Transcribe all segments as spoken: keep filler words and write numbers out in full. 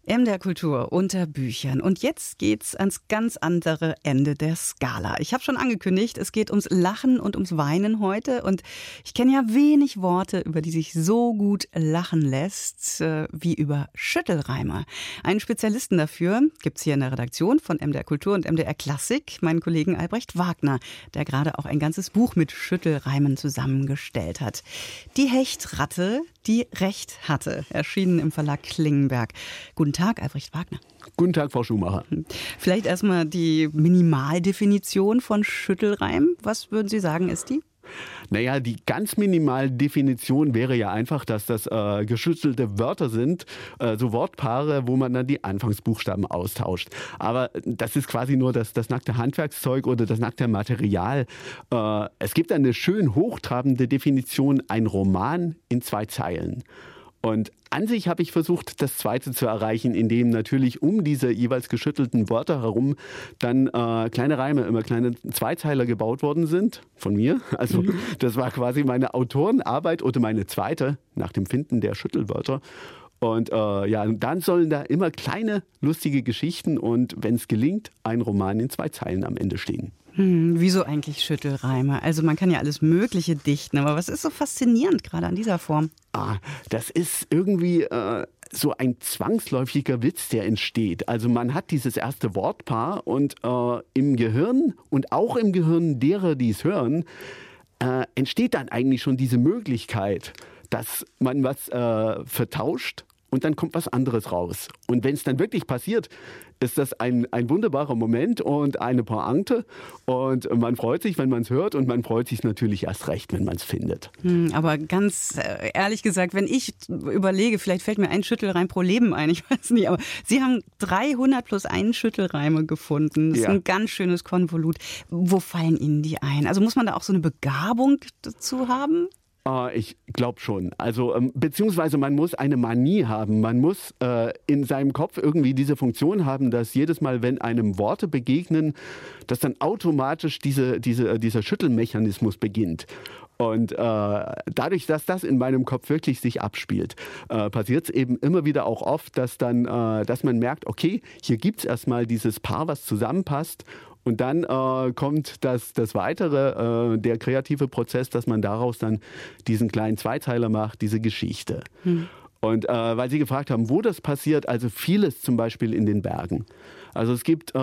M D R Kultur unter Büchern. Und jetzt geht's ans ganz andere Ende der Skala. Ich habe schon angekündigt, es geht ums Lachen und ums Weinen heute. Und ich kenne ja wenig Worte, über die sich so gut lachen lässt, äh, wie über Schüttelreime. Einen Spezialisten dafür gibt's hier in der Redaktion von M D R Kultur und M D R Klassik, meinen Kollegen Albrecht Wagner, der gerade auch ein ganzes Buch mit Schüttelreimen zusammengestellt hat. Die Hechtratte, die Recht hatte, erschienen im Verlag Klingenberg. Guten Tag, Albrecht Wagner. Guten Tag, Frau Schumacher. Vielleicht erstmal die Minimaldefinition von Schüttelreim. Was würden Sie sagen, ist die? Naja, die ganz Minimaldefinition wäre ja einfach, dass das äh, geschüttelte Wörter sind, äh, so Wortpaare, wo man dann die Anfangsbuchstaben austauscht. Aber das ist quasi nur das, das nackte Handwerkszeug oder das nackte Material. Äh, es gibt eine schön hochtrabende Definition, ein Roman in zwei Zeilen. Und an sich habe ich versucht, das Zweite zu erreichen, indem natürlich um diese jeweils geschüttelten Wörter herum dann äh, kleine Reime, immer kleine Zweizeiler gebaut worden sind von mir. Also mhm. das war quasi meine Autorenarbeit oder meine zweite nach dem Finden der Schüttelwörter. Und äh, ja, dann sollen da immer kleine, lustige Geschichten und, wenn es gelingt, ein Roman in zwei Zeilen am Ende stehen. Hm, wieso eigentlich Schüttelreime? Also man kann ja alles Mögliche dichten, aber was ist so faszinierend gerade an dieser Form? Ah, das ist irgendwie äh, so ein zwangsläufiger Witz, der entsteht. Also man hat dieses erste Wortpaar und äh, im Gehirn und auch im Gehirn derer, die es hören, äh, entsteht dann eigentlich schon diese Möglichkeit, dass man was äh, vertauscht und dann kommt was anderes raus. Und wenn es dann wirklich passiert, ist das ein, ein wunderbarer Moment und eine Pointe. Und man freut sich, wenn man es hört, und man freut sich natürlich erst recht, wenn man es findet. Hm, aber ganz äh, ehrlich gesagt, wenn ich überlege, vielleicht fällt mir ein Schüttelreim pro Leben ein, ich weiß nicht, aber Sie haben dreihundert plus einen Schüttelreime gefunden. Das ja. ist ein ganz schönes Konvolut. Wo fallen Ihnen die ein? Also muss man da auch so eine Begabung dazu haben? Ich glaube schon. Also ähm, beziehungsweise man muss eine Manie haben. Man muss äh, in seinem Kopf irgendwie diese Funktion haben, dass jedes Mal, wenn einem Worte begegnen, dass dann automatisch diese, diese, dieser Schüttelmechanismus beginnt. Und äh, dadurch, dass das in meinem Kopf wirklich sich abspielt, äh, passiert es eben immer wieder auch oft, dass dann, äh, dass man merkt, okay, hier gibt es erstmal dieses Paar, was zusammenpasst. Und dann äh, kommt das, das weitere, äh, der kreative Prozess, dass man daraus dann diesen kleinen Zweiteiler macht, diese Geschichte. Hm. Und äh, weil Sie gefragt haben, wo das passiert, also vieles zum Beispiel in den Bergen. Also es gibt äh,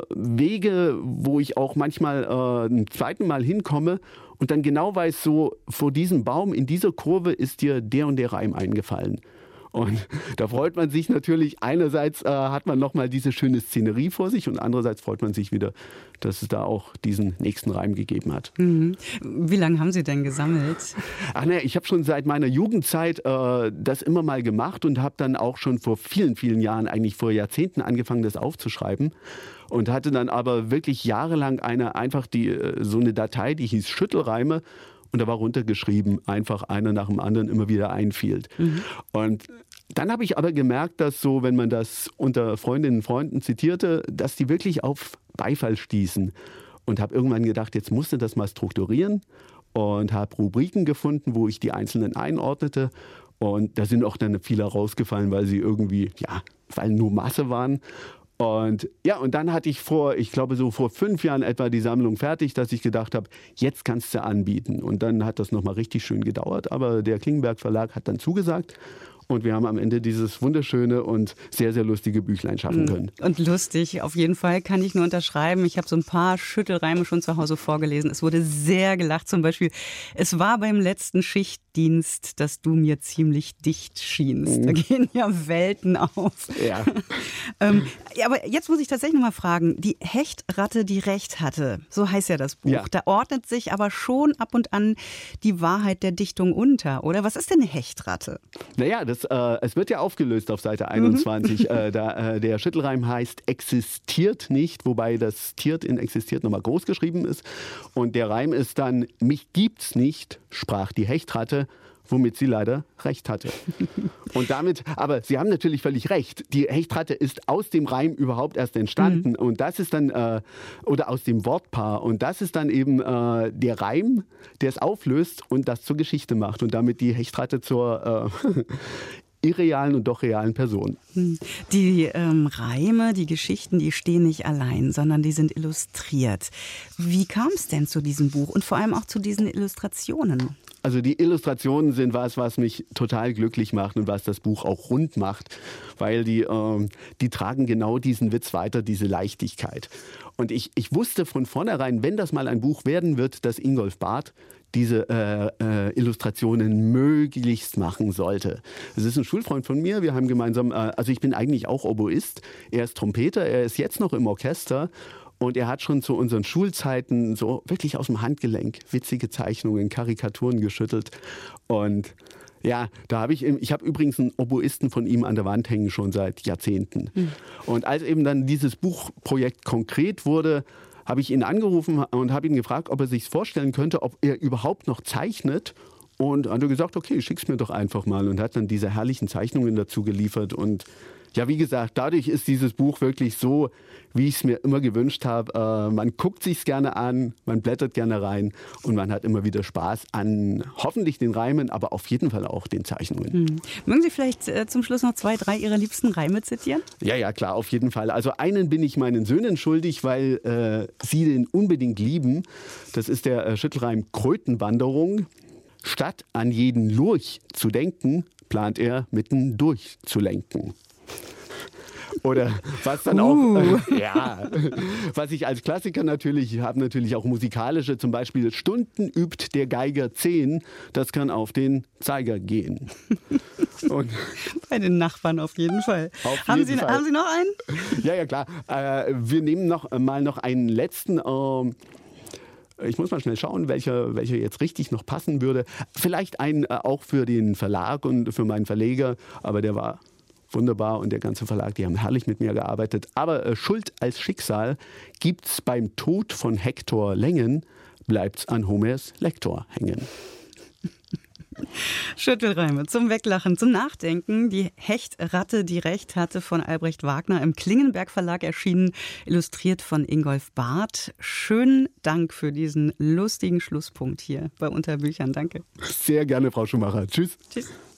Wege, wo ich auch manchmal äh, ein zweiten Mal hinkomme und dann genau weiß, so vor diesem Baum in dieser Kurve ist dir der und der Reim eingefallen. Und da freut man sich natürlich, einerseits äh, hat man nochmal diese schöne Szenerie vor sich und andererseits freut man sich wieder, dass es da auch diesen nächsten Reim gegeben hat. Mhm. Wie lange haben Sie denn gesammelt? Ach ne, ich habe schon seit meiner Jugendzeit äh, das immer mal gemacht und habe dann auch schon vor vielen, vielen Jahren, eigentlich vor Jahrzehnten angefangen, das aufzuschreiben. Und hatte dann aber wirklich jahrelang eine, einfach die, so eine Datei, die hieß Schüttelreime. Und da war runtergeschrieben, einfach einer nach dem anderen immer wieder einfiel. Mhm. Und dann habe ich aber gemerkt, dass so, wenn man das unter Freundinnen und Freunden zitierte, dass die wirklich auf Beifall stießen. Und habe irgendwann gedacht, jetzt musste das mal strukturieren. Und habe Rubriken gefunden, wo ich die Einzelnen einordnete. Und da sind auch dann viele rausgefallen, weil sie irgendwie, ja, weil nur Masse waren. Und ja, und dann hatte ich vor, ich glaube so vor fünf Jahren etwa die Sammlung fertig, dass ich gedacht habe, jetzt kannst du anbieten. Und dann hat das nochmal richtig schön gedauert, aber der Klingenberg Verlag hat dann zugesagt. Und wir haben am Ende dieses wunderschöne und sehr, sehr lustige Büchlein schaffen können. Und lustig, auf jeden Fall, kann ich nur unterschreiben. Ich habe so ein paar Schüttelreime schon zu Hause vorgelesen. Es wurde sehr gelacht. Zum Beispiel, es war beim letzten Schichtdienst, dass du mir ziemlich dicht schienst. Da gehen ja Welten auf. Ja. ähm, ja, aber jetzt muss ich tatsächlich noch mal fragen. Die Hechtratte, die Recht hatte, so heißt ja das Buch. Ja. Da ordnet sich aber schon ab und an die Wahrheit der Dichtung unter, oder? Was ist denn eine Hechtratte? Naja, das Äh, es wird ja aufgelöst auf Seite einundzwanzig. Mhm. Äh, da, äh, der Schüttelreim heißt existiert nicht, wobei das Tiert in existiert nochmal groß geschrieben ist. Und der Reim ist dann, mich gibt's nicht, sprach die Hechtratte, womit sie leider recht hatte. Und damit, aber Sie haben natürlich völlig recht, die Hechtratte ist aus dem Reim überhaupt erst entstanden. Mhm. Und das ist dann, äh, oder aus dem Wortpaar. Und das ist dann eben äh, der Reim, der es auflöst und das zur Geschichte macht. Und damit die Hechtratte zur, äh, irrealen und doch realen Personen. Die ähm, Reime, die Geschichten, die stehen nicht allein, sondern die sind illustriert. Wie kam es denn zu diesem Buch und vor allem auch zu diesen Illustrationen? Also die Illustrationen sind was, was mich total glücklich macht und was das Buch auch rund macht, weil die, äh, die tragen genau diesen Witz weiter, diese Leichtigkeit. Und ich, ich wusste von vornherein, wenn das mal ein Buch werden wird, dass Ingolf Barth diese äh, äh, Illustrationen möglichst machen sollte. Es ist ein Schulfreund von mir, wir haben gemeinsam, äh, also ich bin eigentlich auch Oboist, er ist Trompeter, er ist jetzt noch im Orchester. Und er hat schon zu unseren Schulzeiten so wirklich aus dem Handgelenk witzige Zeichnungen, Karikaturen geschüttelt. Und ja, da habe ich, ich habe übrigens einen Oboisten von ihm an der Wand hängen schon seit Jahrzehnten. Mhm. Und als eben dann dieses Buchprojekt konkret wurde, habe ich ihn angerufen und habe ihn gefragt, ob er sich vorstellen könnte, ob er überhaupt noch zeichnet. Und hat er gesagt, okay, schick's mir doch einfach mal. Und hat dann diese herrlichen Zeichnungen dazu geliefert. Und ja, wie gesagt, dadurch ist dieses Buch wirklich so, wie ich es mir immer gewünscht habe. Äh, man guckt sich's gerne an, man blättert gerne rein und man hat immer wieder Spaß an hoffentlich den Reimen, aber auf jeden Fall auch den Zeichnungen. Hm. Mögen Sie vielleicht äh, zum Schluss noch zwei, drei Ihrer liebsten Reime zitieren? Ja, ja, klar, auf jeden Fall. Also einen bin ich meinen Söhnen schuldig, weil äh, sie den unbedingt lieben. Das ist der äh, Schüttelreim Krötenwanderung. Statt an jeden Lurch zu denken, plant er mitten durchzulenken. Oder was dann auch, uh. äh, ja, was ich als Klassiker natürlich habe, natürlich auch musikalische, zum Beispiel Stunden übt der Geiger zehn, das kann auf den Zeiger gehen. Und bei den Nachbarn auf jeden Fall. Auf haben, jeden Sie, Fall. haben Sie noch einen? Ja, ja, klar. Äh, wir nehmen noch mal noch einen letzten. Äh, Ich muss mal schnell schauen, welcher, welcher jetzt richtig noch passen würde. Vielleicht einen äh, auch für den Verlag und für meinen Verleger, aber der war wunderbar und der ganze Verlag, die haben herrlich mit mir gearbeitet. Aber äh, Schuld als Schicksal gibt's beim Tod von Hektor Lengen, bleibt's an Homers Lektor hängen. Schüttelreime zum Weglachen, zum Nachdenken. Die Hechtratte, die Recht hatte, von Albrecht Wagner im Klingenberg Verlag erschienen, illustriert von Ingolf Barth. Schönen Dank für diesen lustigen Schlusspunkt hier bei Unterbüchern. Danke. Sehr gerne, Frau Schumacher. Tschüss. Tschüss.